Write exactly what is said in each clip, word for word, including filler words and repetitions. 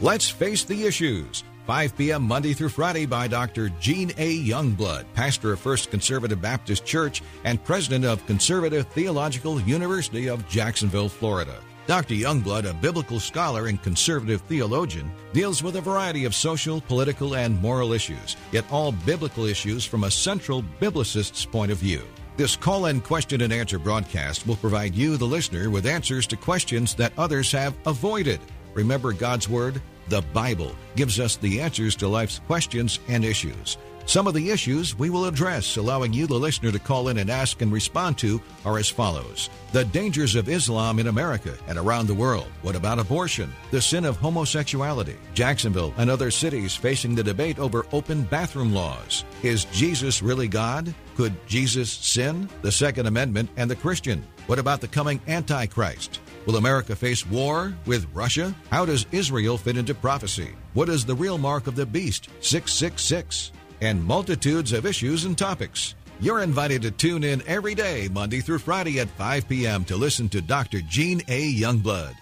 Let's Face the Issues, five p.m. Monday through Friday by Doctor Gene A. Youngblood, pastor of First Conservative Baptist Church and president of Conservative Theological University of Jacksonville, Florida. Doctor Youngblood, a biblical scholar and conservative theologian, deals with a variety of social, political, and moral issues, yet all biblical issues from a central biblicist's point of view. This call-in question and answer broadcast will provide you, the listener, with answers to questions that others have avoided. Remember, God's Word, the Bible, gives us the answers to life's questions and issues. Some of the issues we will address, allowing you, the listener, to call in and ask and respond to, are as follows. The dangers of Islam in America and around the world. What about abortion? The sin of homosexuality. Jacksonville and other cities facing the debate over open bathroom laws. Is Jesus really God? Could Jesus sin? The Second Amendment and the Christian. What about the coming Antichrist? Will America face war with Russia? How does Israel fit into prophecy? What is the real mark of the beast, six six six? And multitudes of issues and topics. You're invited to tune in every day, Monday through Friday at five p.m. to listen to Doctor Gene A. Youngblood.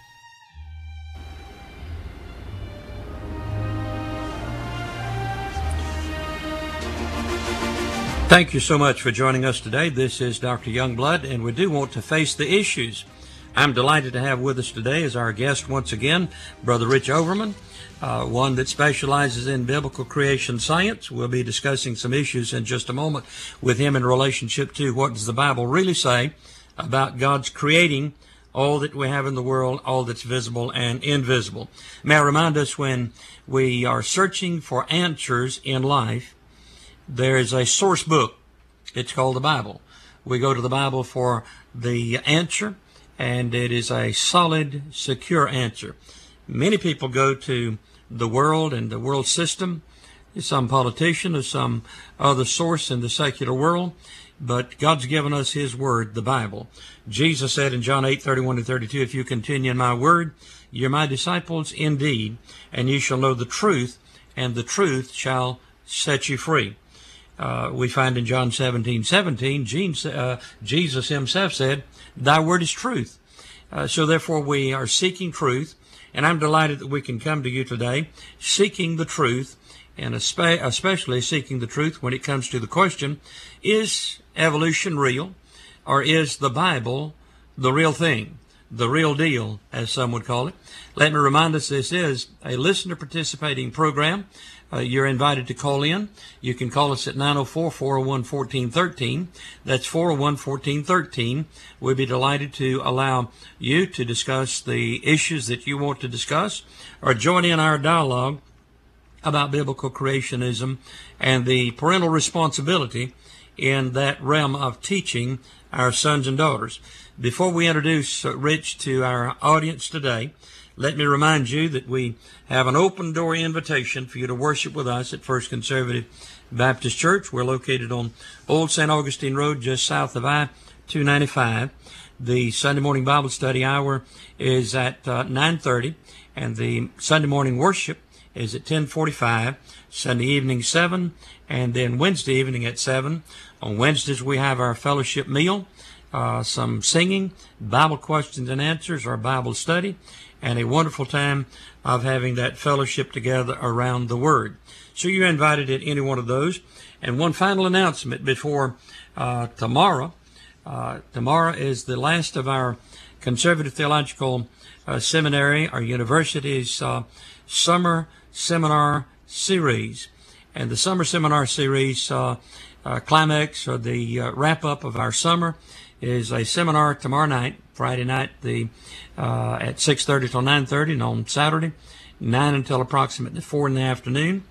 Thank you so much for joining us today. This is Doctor Youngblood, and we do want to face the issues. I'm delighted to have with us today as our guest once again, Brother Rich Overman, uh, one that specializes in biblical creation science. We'll be discussing some issues in just a moment with him in relationship to what does the Bible really say about God's creating all that we have in the world, all that's visible and invisible. May I remind us, when we are searching for answers in life, there is a source book. It's called the Bible. We go to the Bible for the answer, and it is a solid, secure answer. Many people go to the world and the world system, some politician or some other source in the secular world, but God's given us His Word, the Bible. Jesus said in John eight, thirty-one to thirty-two, if you continue in my word, you're my disciples indeed, and you shall know the truth, and the truth shall set you free. Uh, we find in John seventeen, seventeen, Gene, uh, Jesus himself said, thy word is truth. Uh, so therefore we are seeking truth, and I'm delighted that we can come to you today seeking the truth, and espe- especially seeking the truth when it comes to the question, is evolution real, or is the Bible the real thing, the real deal, as some would call it? Let me remind us, this is a listener participating program. Uh, you're invited to call in. You can call us at nine oh four, four oh one, one four one three. That's four oh one, one four one three. We'd be delighted to allow you to discuss the issues that you want to discuss, or join in our dialogue about biblical creationism and the parental responsibility in that realm of teaching our sons and daughters. Before we introduce uh, Rich to our audience today, let me remind you that we have an open door invitation for you to worship with us at First Conservative Baptist Church. We're located on Old Saint Augustine Road, just south of I two ninety-five. The Sunday morning Bible study hour is at uh, nine thirty, and the Sunday morning worship is at ten forty-five, Sunday evening seven, and then Wednesday evening at seven. On Wednesdays we have our fellowship meal, uh, some singing, Bible questions and answers, our Bible study, and a wonderful time of having that fellowship together around the Word. So you're invited at any one of those. And one final announcement before uh, tomorrow. Uh, tomorrow is the last of our Conservative Theological uh, Seminary, our university's uh, summer seminar series. And the summer seminar series uh, uh, climax, or the uh, wrap-up of our summer, is a seminar tomorrow night, Friday night, the uh, at six thirty till nine thirty, and on Saturday, nine until approximately four in the afternoon.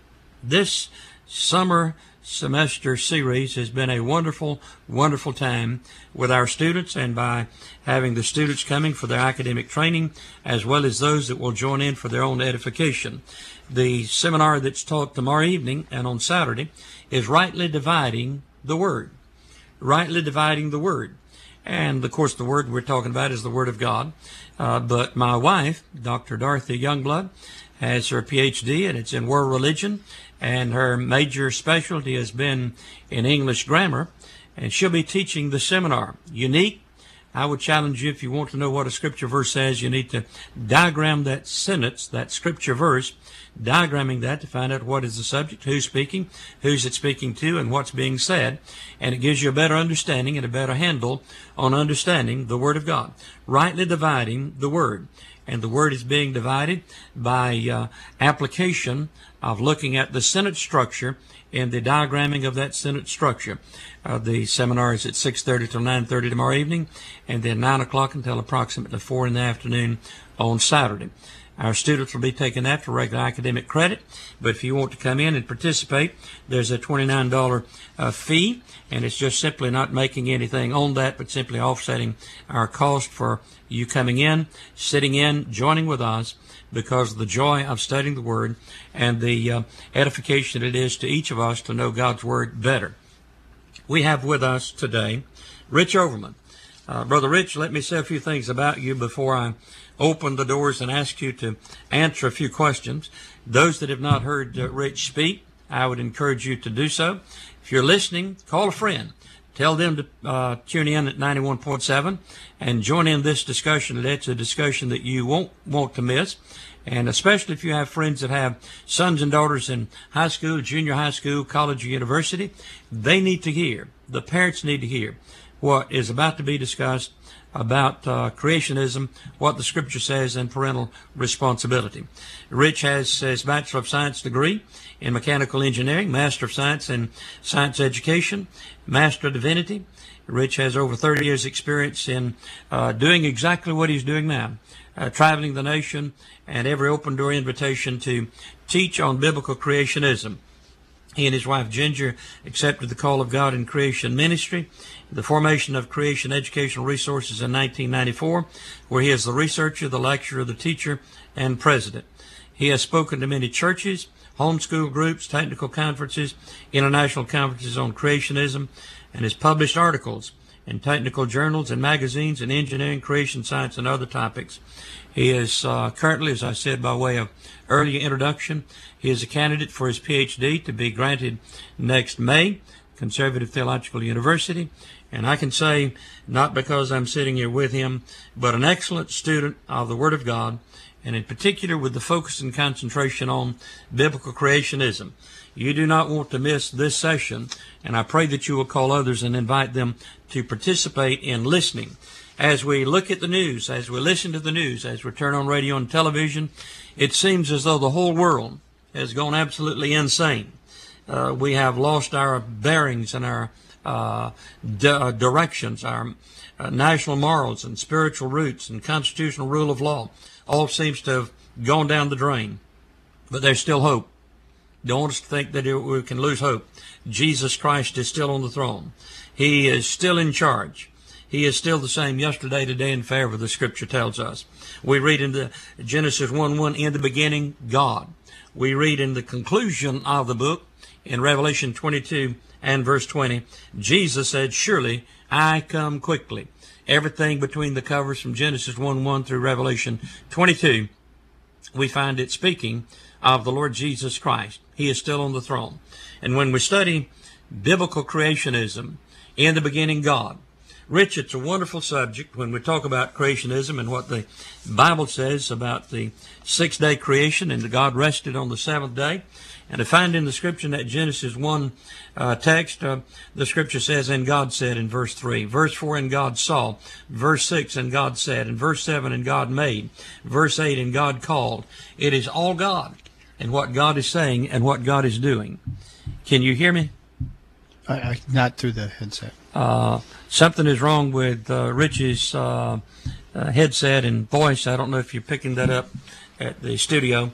This summer semester series has been a wonderful, wonderful time with our students, and by having the students coming for their academic training, as well as those that will join in for their own edification. The seminar that's taught tomorrow evening and on Saturday is Rightly Dividing the Word. Rightly Dividing the Word. And, of course, the Word we're talking about is the Word of God. Uh, but my wife, Doctor Dorothy Youngblood, has her P H D, and it's in world religion, and her major specialty has been in English grammar, and she'll be teaching the seminar. Unique, I would challenge you, if you want to know what a scripture verse says, you need to diagram that sentence, that scripture verse, diagramming that to find out what is the subject, who's speaking, who's it speaking to, and what's being said. And it gives you a better understanding and a better handle on understanding the Word of God, rightly dividing the Word. And the Word is being divided by uh, application of looking at the sentence structure and the diagramming of that sentence structure. Uh, the seminar is at six thirty till nine thirty tomorrow evening, and then nine o'clock until approximately four in the afternoon on Saturday. Our students will be taking that for regular academic credit, but if you want to come in and participate, there's a twenty-nine dollars uh, fee, and it's just simply not making anything on that, but simply offsetting our cost for you coming in, sitting in, joining with us, because of the joy of studying the Word and the uh, edification it is to each of us to know God's Word better. We have with us today Rich Overman. Uh, Brother Rich, let me say a few things about you before I open the doors and ask you to answer a few questions. Those that have not heard uh, Rich speak, I would encourage you to do so. If you're listening, call a friend. Tell them to uh, tune in at ninety-one point seven and join in this discussion. It's a discussion that you won't want to miss. And especially if you have friends that have sons and daughters in high school, junior high school, college, or university, they need to hear, the parents need to hear what is about to be discussed about uh, creationism, what the Scripture says, and parental responsibility. Rich has his Bachelor of Science degree in Mechanical Engineering, Master of Science in Science Education, Master of Divinity. Rich has over thirty years experience in uh, doing exactly what he's doing now, uh, traveling the nation and every open door invitation to teach on biblical creationism. He and his wife Ginger accepted the call of God in creation ministry, the formation of Creation Educational Resources in nineteen ninety-four, where he is the researcher, the lecturer, the teacher, and president. He has spoken to many churches, homeschool groups, technical conferences, international conferences on creationism, and has published articles in technical journals and magazines in engineering, creation science, and other topics. He is uh, currently, as I said by way of earlier introduction, he is a candidate for his P H D to be granted next May, Conservative Theological University. And I can say, not because I'm sitting here with him, but an excellent student of the Word of God, and in particular with the focus and concentration on biblical creationism. You do not want to miss this session, and I pray that you will call others and invite them to participate in listening. As we look at the news, as we listen to the news, as we turn on radio and television, it seems as though the whole world has gone absolutely insane. Uh, we have lost our bearings and our uh, d- uh, directions, our uh, national morals and spiritual roots and constitutional rule of law. All seems to have gone down the drain. But there's still hope. Don't want us to think that we can lose hope. Jesus Christ is still on the throne. He is still in charge. He is still the same yesterday, today, and forever, the Scripture tells us. We read in the Genesis one one, in the beginning, God. We read in the conclusion of the book, in Revelation twenty-two and verse twenty, Jesus said, surely I come quickly. Everything between the covers from Genesis one one through Revelation twenty-two, we find it speaking of the Lord Jesus Christ. He is still on the throne. And when we study biblical creationism, in the beginning, God. Rich, it's a wonderful subject when we talk about creationism and what the Bible says about the six-day creation and that God rested on the seventh day. And to find in the Scripture, in that Genesis one uh, text, uh, the Scripture says, and God said in verse three. Verse four, and God saw. Verse six, and God said. And verse seven, and God made. Verse eight, and God called. It is all God and what God is saying and what God is doing. Can you hear me? I, I, not through the headset. Uh, something is wrong with uh, Rich's uh, uh, headset and voice. I don't know if you're picking that up at the studio.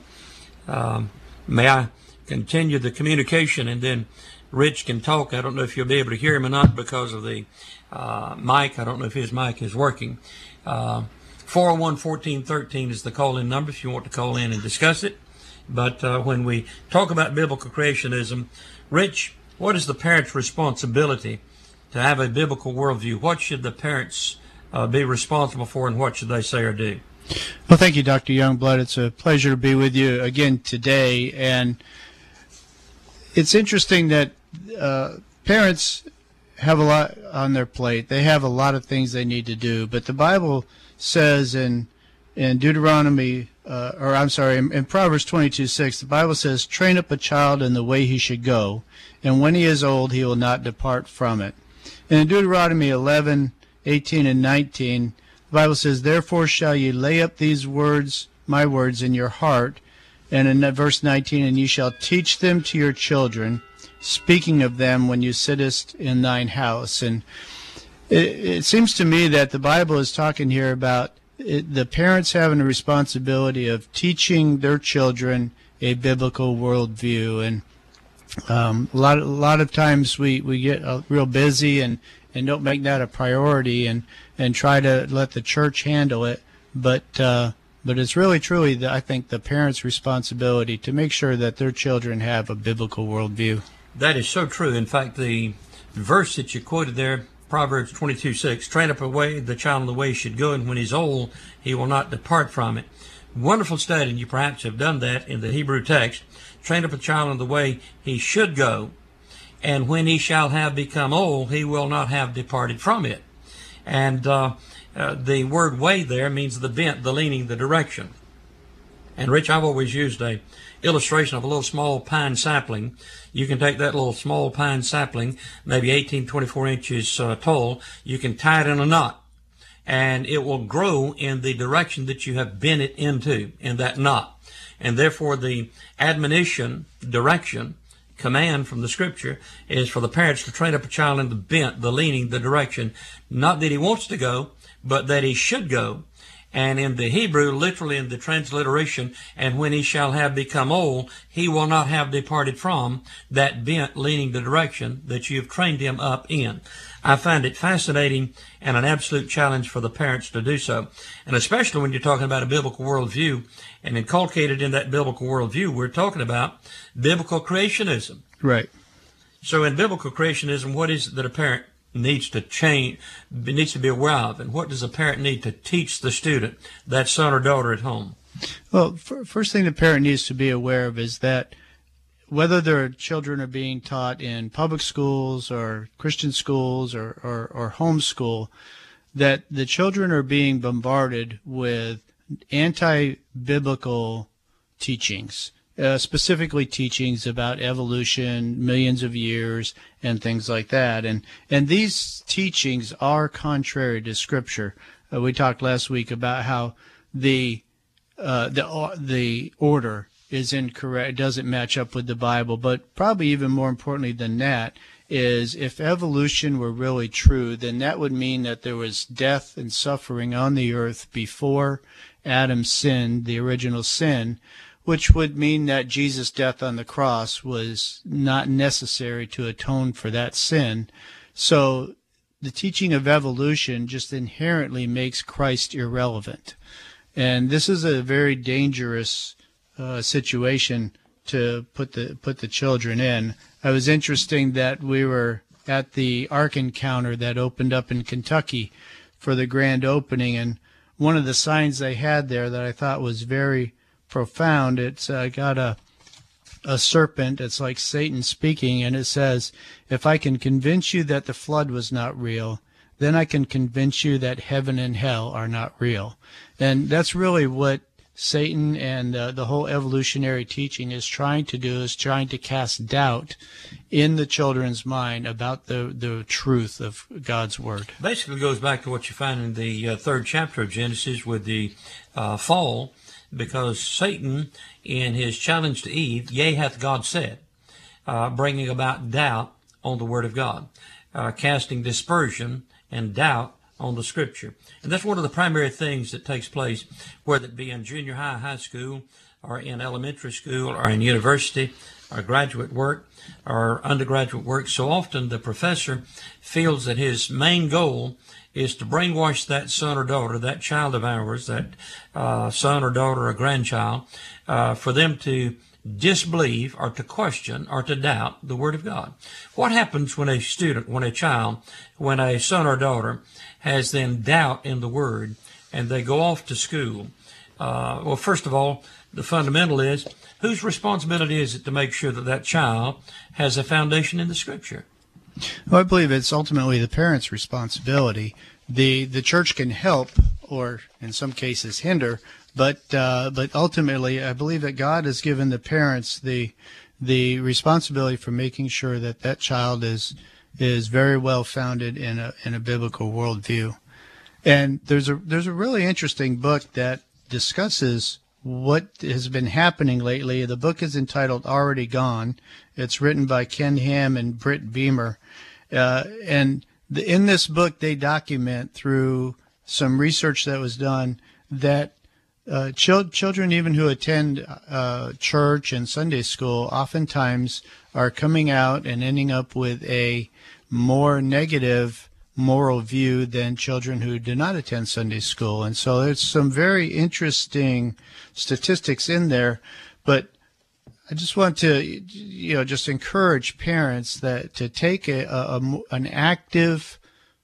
Um, may I continue the communication and then Rich can talk? I don't know if you'll be able to hear him or not because of the uh, mic. I don't know if his mic is working. Uh, four oh one, fourteen thirteen is the call-in number if you want to call in and discuss it. But uh, when we talk about biblical creationism, Rich, what is the parent's responsibility to have a biblical worldview? What should the parents uh, be responsible for, and what should they say or do? Well, thank you, Doctor Youngblood. It's a pleasure to be with you again today. And it's interesting that uh, parents have a lot on their plate. They have a lot of things they need to do. But the Bible says in in Deuteronomy, uh, or I'm sorry, in, in Proverbs twenty-two six, the Bible says, "Train up a child in the way he should go, and when he is old, he will not depart from it." And in Deuteronomy eleven eighteen and nineteen, the Bible says, "Therefore shall ye lay up these words, my words, in your heart." And in verse nineteen, "And ye shall teach them to your children, speaking of them when you sittest in thine house." And it, it seems to me that the Bible is talking here about it, the parents having a responsibility of teaching their children a biblical worldview. And um, a lot, a lot of times we, we get uh, real busy and, and don't make that a priority and, and try to let the church handle it. But uh, but it's really, truly, the, I think, the parents' responsibility to make sure that their children have a biblical worldview. That is so true. In fact, the verse that you quoted there, Proverbs twenty-two six, "Train up away the child in the way he should go, and when he's old, he will not depart from it." Wonderful study, and you perhaps have done that in the Hebrew text. Train up a child in the way he should go, and when he shall have become old, he will not have departed from it. And uh, uh, the word way there means the bent, the leaning, the direction. And Rich, I've always used a illustration of a little small pine sapling. You can take that little small pine sapling, maybe eighteen, twenty-four inches uh, tall. You can tie it in a knot, and it will grow in the direction that you have bent it into, in that knot. And therefore, the admonition, direction, command from the Scripture is for the parents to train up a child in the bent, the leaning, the direction, not that he wants to go, but that he should go. And in the Hebrew, literally in the transliteration, "and when he shall have become old, he will not have departed from," that bent, leaning, the direction that you have trained him up in. I find it fascinating and an absolute challenge for the parents to do so. And especially when you're talking about a biblical worldview, and inculcated in that biblical worldview, we're talking about biblical creationism. Right. So in biblical creationism, what is it that a parent needs to change, needs to be aware of, and what does a parent need to teach the student, that son or daughter at home? Well, f- first thing the parent needs to be aware of is that whether their children are being taught in public schools or Christian schools or, or, or homeschool, that the children are being bombarded with anti-biblical teachings. Uh, specifically teachings about evolution, millions of years, and things like that. And and these teachings are contrary to Scripture. Uh, we talked last week about how the uh, the uh, the order is incorrect. It doesn't match up with the Bible. But probably even more importantly than that is, if evolution were really true, then that would mean that there was death and suffering on the earth before Adam sinned, the original sin, which would mean that Jesus' death on the cross was not necessary to atone for that sin. So the teaching of evolution just inherently makes Christ irrelevant. And this is a very dangerous uh, situation to put the put the children in. It was interesting that we were at the Ark Encounter that opened up in Kentucky for the grand opening, and one of the signs they had there that I thought was very profound, it's uh, got a a serpent. It's like Satan speaking, and it says, "If I can convince you that the flood was not real, then I can convince you that heaven and hell are not real." And that's really what Satan and uh, the whole evolutionary teaching is trying to do, is trying to cast doubt in the children's mind about the, the truth of God's Word. Basically goes back to what you find in the uh, third chapter of Genesis with the uh, fall, because Satan, in his challenge to Eve, yea, hath God said, uh, bringing about doubt on the Word of God, uh, casting dispersion and doubt on the Scripture. And that's one of the primary things that takes place, whether it be in junior high, high school, or in elementary school, or in university, or graduate work, or undergraduate work. So often the professor feels that his main goal is to brainwash that son or daughter, that child of ours, that uh, son or daughter or grandchild, uh, for them to disbelieve or to question or to doubt the Word of God. What happens when a student, when a child, when a son or daughter has then doubt in the Word and they go off to school? Uh, well, first of all, the fundamental is, whose responsibility is it to make sure that that child has a foundation in the Scripture? Well, I believe it's ultimately the parents' responsibility. The the church can help, or in some cases hinder, but uh, but ultimately, I believe that God has given the parents the the responsibility for making sure that that child is is very well founded in a in a biblical worldview. And there's a there's a really interesting book that discusses what has been happening lately. The book is entitled Already Gone. It's written by Ken Ham and Britt Beamer. Uh, and the, in this book, they document through some research that was done that uh, ch- children, even who attend uh, church and Sunday school, oftentimes are coming out and ending up with a more negative moral view than children who do not attend Sunday school. And so there's some very interesting statistics in there, but I just want to, you know, just encourage parents that to take a, a, a an active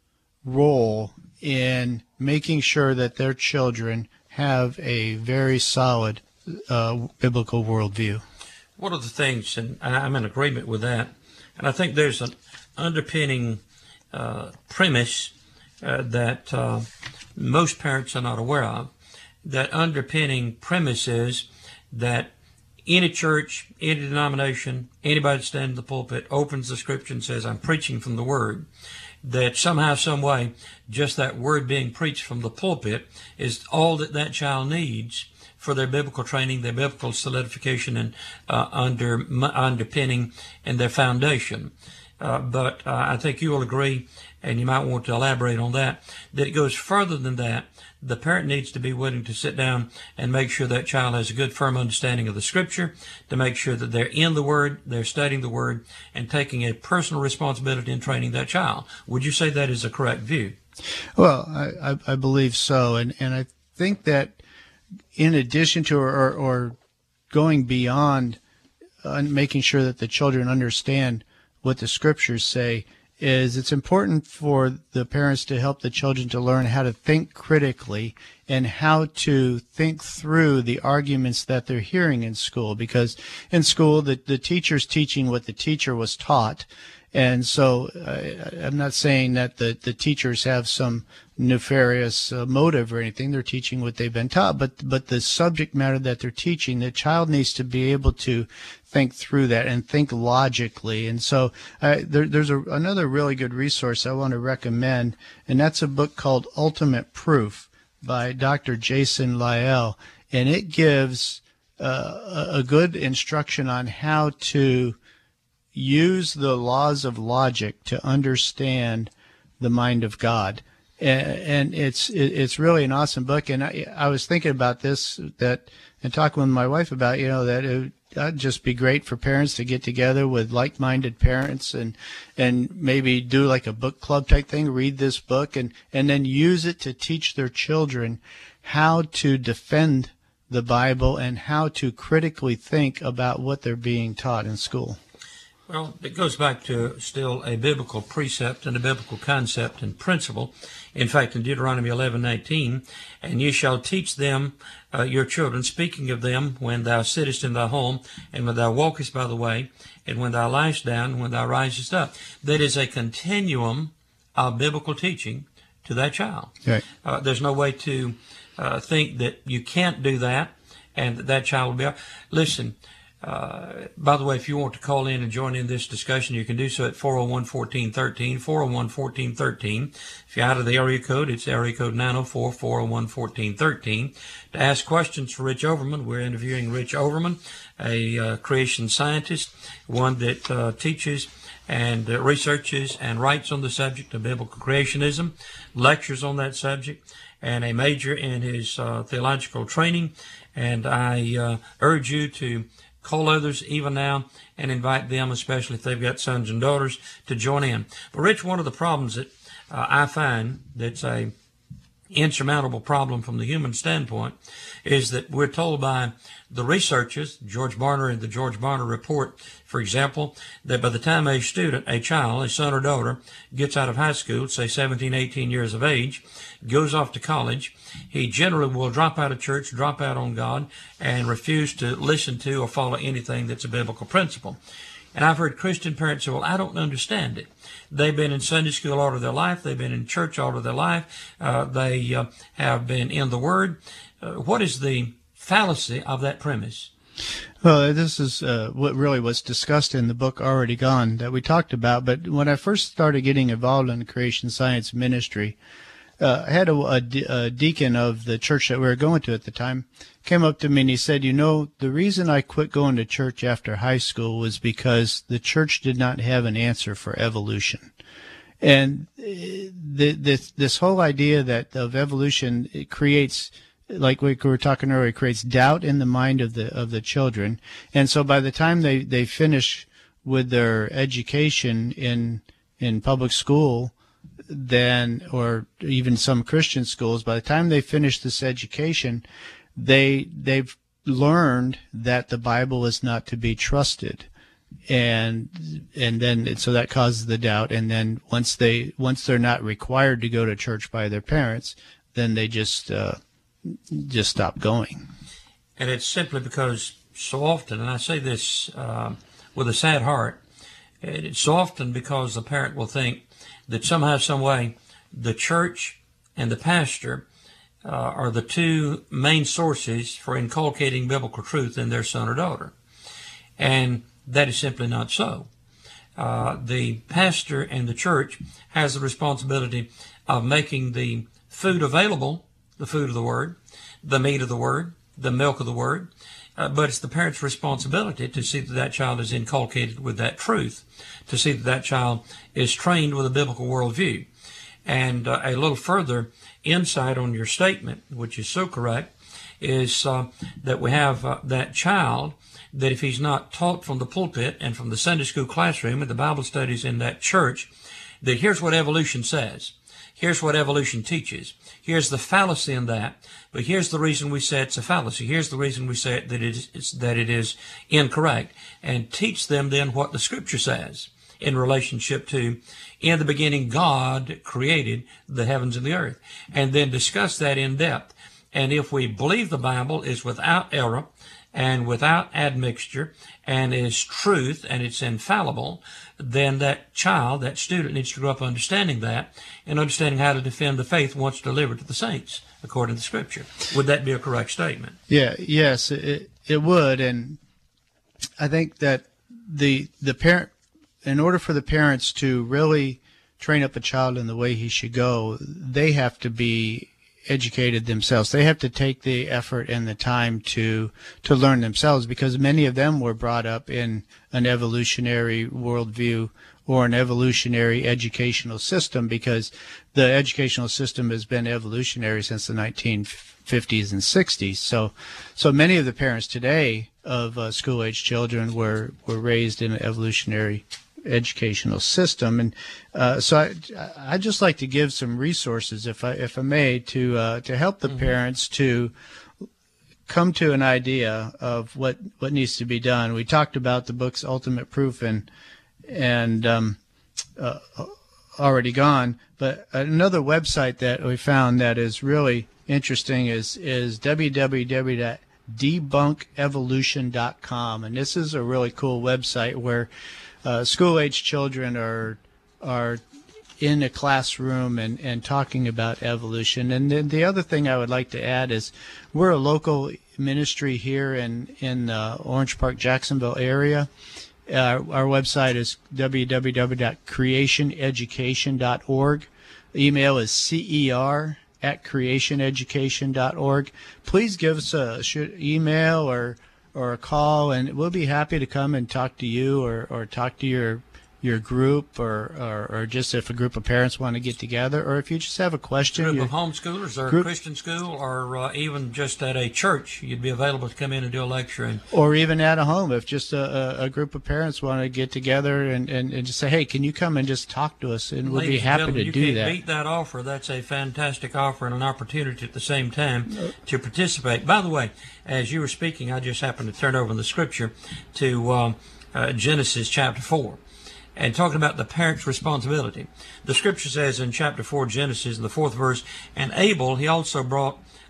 role in making sure that their children have a very solid uh, biblical worldview. One of the things, and I'm in agreement with that, and I think there's an underpinning uh, premise uh, that uh, most parents are not aware of. That underpinning premise is that any church, any denomination, anybody standing in the pulpit opens the scripture and says, I'm preaching from the Word, that somehow, some way, just that word being preached from the pulpit is all that that child needs for their biblical training, their biblical solidification and uh, under underpinning and their foundation. Uh, but uh, I think you will agree, and you might want to elaborate on that, that it goes further than that. The parent needs to be willing to sit down and make sure that child has a good, firm understanding of the Scripture, to make sure that they're in the Word, they're studying the Word, and taking a personal responsibility in training that child. Would you say that is a correct view? Well, I, I, I believe so, and, and I think that in addition to or, or going beyond uh, making sure that the children understand what the Scriptures say, is it's important for the parents to help the children to learn how to think critically and how to think through the arguments that they're hearing in school. Because in school, the, the teacher's teaching what the teacher was taught. And so uh, I'm not saying that the, the teachers have some nefarious uh, motive or anything. They're teaching what they've been taught. But, but the subject matter that they're teaching, the child needs to be able to think through that and think logically. And so uh, there, there's a, another really good resource I want to recommend, and that's a book called Ultimate Proof by Doctor Jason Lyell. And it gives uh, a good instruction on how to use the laws of logic to understand the mind of God. And it's it's really an awesome book. And I, I was thinking about this, that, and talking with my wife about, you know, that it would just be great for parents to get together with like-minded parents and and maybe do like a book club type thing, read this book, and, and then use it to teach their children how to defend the Bible and how to critically think about what they're being taught in school. Well, it goes back to still a biblical precept and a biblical concept and principle. In fact, in Deuteronomy eleven nineteen, and ye shall teach them, uh, your children, speaking of them, when thou sittest in thy home, and when thou walkest by the way, and when thou liest down, and when thou risest up. That is a continuum of biblical teaching to that child. Right. Uh, there's no way to uh, think that you can't do that, and that that child will be. Listen. Uh, by the way, if you want to call in and join in this discussion, you can do so at four oh one, fourteen thirteen, four oh one, fourteen thirteen. If you're out of the area code, it's area code nine oh four, four oh one, fourteen thirteen. To ask questions for Rich Overman, we're interviewing Rich Overman, a uh, creation scientist, one that uh, teaches and uh, researches and writes on the subject of biblical creationism, lectures on that subject, and a major in his uh, theological training. And I uh, urge you to call others even now and invite them, especially if they've got sons and daughters, to join in. But Rich, one of the problems that uh, I find that's a insurmountable problem from the human standpoint is that we're told by the researchers, George Barna and the George Barna Report, for example, that by the time a student, a child, a son or daughter, gets out of high school, say seventeen, eighteen years of age, goes off to college, he generally will drop out of church, drop out on God, and refuse to listen to or follow anything that's a biblical principle. And I've heard Christian parents say, well, I don't understand it. They've been in Sunday school all of their life. They've been in church all of their life. Uh, they uh, have been in the Word. Uh, what is the fallacy of that premise? Well, this is uh, what really was discussed in the book Already Gone that we talked about. But when I first started getting involved in the creation science ministry, uh, I had a, a, a deacon of the church that we were going to at the time came up to me and he said, you know, the reason I quit going to church after high school was because the church did not have an answer for evolution. And the, this, this whole idea that of evolution, it creates, like we were talking earlier, it creates doubt in the mind of the of the children. And so by the time they, they finish with their education in in public school, then, or even some Christian schools, by the time they finish this education, they they've learned that the Bible is not to be trusted. And and then so that causes the doubt. And then once they once they're not required to go to church by their parents, then they just uh, just stop going. And it's simply because so often, and I say this uh, with a sad heart, it's so often because the parent will think that somehow, some way, the church and the pastor uh, are the two main sources for inculcating biblical truth in their son or daughter. And that is simply not so. Uh, the pastor and the church has the responsibility of making the food available, the food of the Word, the meat of the Word, the milk of the Word, uh, but it's the parent's responsibility to see that that child is inculcated with that truth, to see that that child is trained with a biblical worldview. And uh, a little further insight on your statement, which is so correct, is uh, that we have uh, that child that if he's not taught from the pulpit and from the Sunday school classroom and the Bible studies in that church, that here's what evolution says. Here's what evolution teaches. Here's the fallacy in that. But here's the reason we say it's a fallacy. Here's the reason we say that it is, that it is incorrect. And teach them then what the Scripture says in relationship to, in the beginning, God created the heavens and the earth. And then discuss that in depth. And if we believe the Bible is without error and without admixture and is truth and it's infallible, then that child, that student needs to grow up understanding that and understanding how to defend the faith once delivered to the saints, according to Scripture. Would that be a correct statement? Yeah, yes, it, it would. And I think that the the parent, in order for the parents to really train up a child in the way he should go, they have to be educated themselves. They have to take the effort and the time to to learn themselves, because many of them were brought up in an evolutionary worldview or an evolutionary educational system, because the educational system has been evolutionary since the nineteen fifties and sixties. So so many of the parents today of uh, school-age children were, were raised in an evolutionary educational system. And uh, so I I just like to give some resources, if I if I may, to uh, to help the mm-hmm. parents to come to an idea of what what needs to be done. We talked about the book's Ultimate Proof and and um, uh, Already Gone, but another website that we found that is really interesting is is w w w dot debunk evolution dot com, and this is a really cool website where Uh, school-age children are are in a classroom and, and talking about evolution. And then the other thing I would like to add is we're a local ministry here in in the Orange Park, Jacksonville area. Uh, our website is w w w dot creation education dot org. Email is cer at creation education dot org. Please give us a email or or a call, and we'll be happy to come and talk to you or, or talk to your your group, or, or, or just if a group of parents want to get together, or if you just have a question. Group of homeschoolers or group, a Christian school, or uh, even just at a church, you'd be available to come in and do a lecture. And or even at a home, if just a, a group of parents want to get together and, and, and just say, hey, can you come and just talk to us? And we'll be happy to you do can't that. Beat that offer. That's a fantastic offer and an opportunity at the same time to participate. By the way, as you were speaking, I just happened to turn over in the Scripture to um, uh, Genesis chapter four. And talking about the parent's responsibility. The Scripture says in chapter four, Genesis, in the fourth verse, and Abel he also brought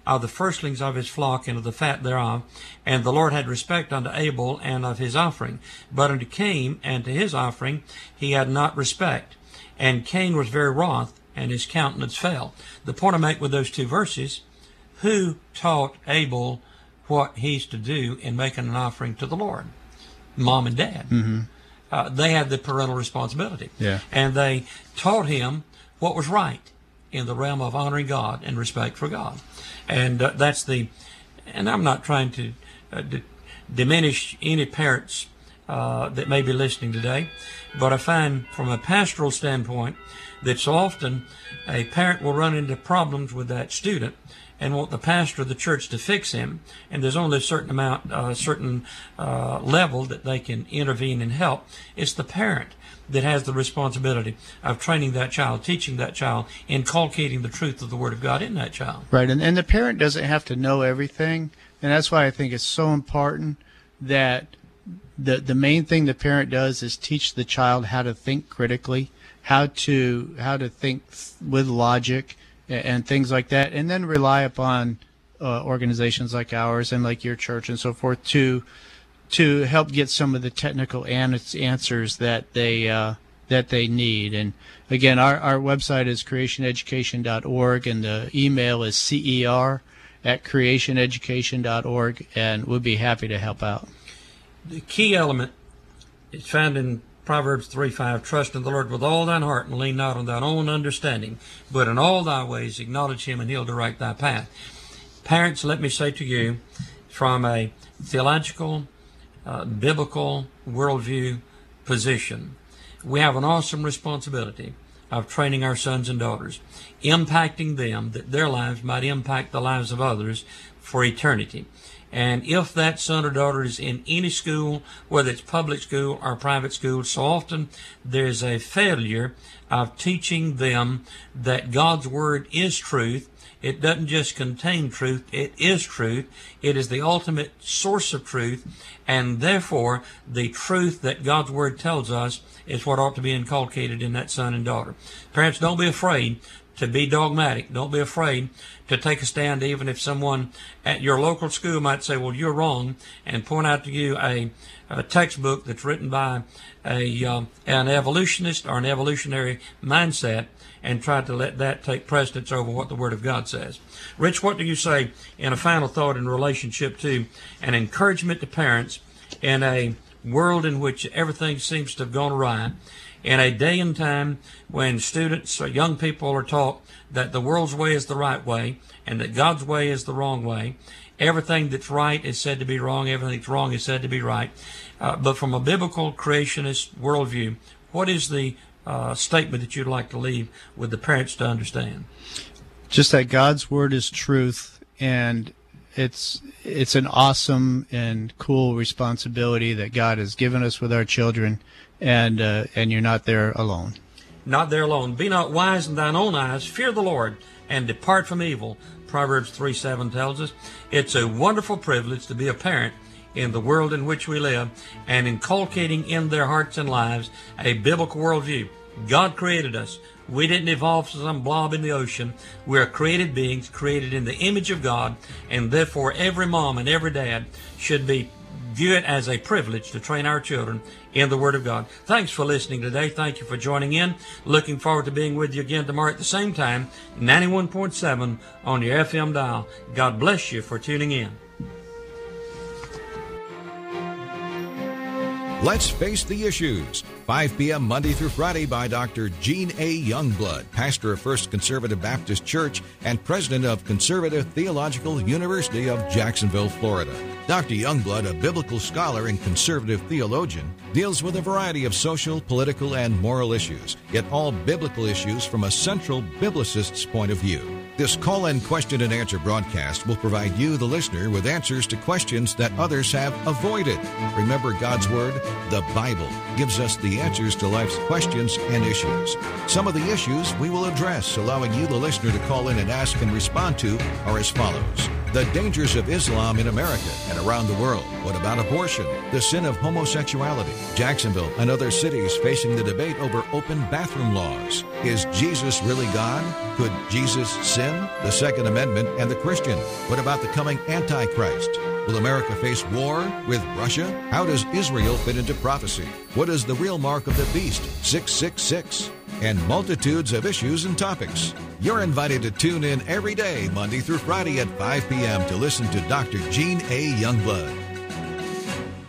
of the firstlings of his flock and of the fat thereof. And the Lord had respect unto Abel and of his offering. But unto Cain and to his offering he had not respect. And Cain was very wroth, and his countenance fell. The point I make with those two verses, who taught Abel what he's to do in making an offering to the Lord? Mom and Dad. Mm-hmm. Uh, they had the parental responsibility. Yeah. And they taught him what was right in the realm of honoring God and respect for God. And uh, that's the, and I'm not trying to uh, d- diminish any parents uh, that may be listening today, but I find from a pastoral standpoint that so often a parent will run into problems with that student and want the pastor of the church to fix him, and there's only a certain amount, a uh, certain uh, level that they can intervene and help. It's the parent that has the responsibility of training that child, teaching that child, inculcating the truth of the Word of God in that child. Right, and, and the parent doesn't have to know everything, and that's why I think it's so important that the the main thing the parent does is teach the child how to think critically, how to how to think with logic, and things like that, and then rely upon uh, organizations like ours and like your church and so forth to to help get some of the technical an- answers that they uh, that they need. And again, our, our website is creation education dot org, and the email is cer at creation education dot org, and we'll be happy to help out. The key element is found in Proverbs three five, trust in the Lord with all thine heart, and lean not on thine own understanding, but in all thy ways acknowledge him, and he'll direct thy path. Parents, let me say to you, from a theological, uh, biblical worldview position, we have an awesome responsibility of training our sons and daughters, impacting them that their lives might impact the lives of others for eternity. And if that son or daughter is in any school, whether it's public school or private school, so often there's a failure of teaching them that God's Word is truth. It doesn't just contain truth, it is truth. It is the ultimate source of truth, and therefore the truth that God's Word tells us is what ought to be inculcated in that son and daughter. Parents, don't be afraid to be dogmatic. Don't be afraid to take a stand, even if someone at your local school might say, well, you're wrong, and point out to you a, a textbook that's written by a um, an evolutionist or an evolutionary mindset, and try to let that take precedence over what the Word of God says. Rich, what do you say in a final thought in relationship to an encouragement to parents in a world in which everything seems to have gone awry, in a day and time when students or young people are taught that the world's way is the right way and that God's way is the wrong way? Everything that's right is said to be wrong, everything that's wrong is said to be right. Uh, but from a biblical creationist worldview, what is the uh, statement that you'd like to leave with the parents to understand? Just that God's Word is truth, and it's it's an awesome and cool responsibility that God has given us with our children, and uh, and you're not there alone. Not there alone. Be not wise in thine own eyes. Fear the Lord and depart from evil. Proverbs three seven tells us it's a wonderful privilege to be a parent in the world in which we live, and inculcating in their hearts and lives a biblical worldview. God created us. We didn't evolve from some blob in the ocean. We are created beings, created in the image of God, and therefore every mom and every dad should be view it as a privilege to train our children in the Word of God. Thanks for listening today. Thank you for joining in. Looking forward to being with you again tomorrow at the same time, ninety-one point seven on your F M dial. God bless you for tuning in. Let's Face the Issues, five p.m. Monday through Friday by Doctor Gene A. Youngblood, pastor of First Conservative Baptist Church and president of Conservative Theological University of Jacksonville, Florida. Doctor Youngblood, a biblical scholar and conservative theologian, deals with a variety of social, political, and moral issues, yet all biblical issues from a central biblicist's point of view. This call-in question and answer broadcast will provide you, the listener, with answers to questions that others have avoided. Remember, God's Word, the Bible, gives us the answers to life's questions and issues. Some of the issues we will address, allowing you, the listener, to call in and ask and respond to, are as follows. The dangers of Islam in America and around the world. What about abortion? The sin of homosexuality. Jacksonville and other cities facing the debate over open bathroom laws. Is Jesus really God? Could Jesus sin? The Second Amendment and the Christian. What about the coming Antichrist? Will America face war with Russia? How does Israel fit into prophecy? What is the real mark of the beast, six six six? And multitudes of issues and topics. You're invited to tune in every day, Monday through Friday at five p.m. to listen to Doctor Gene A. Youngblood.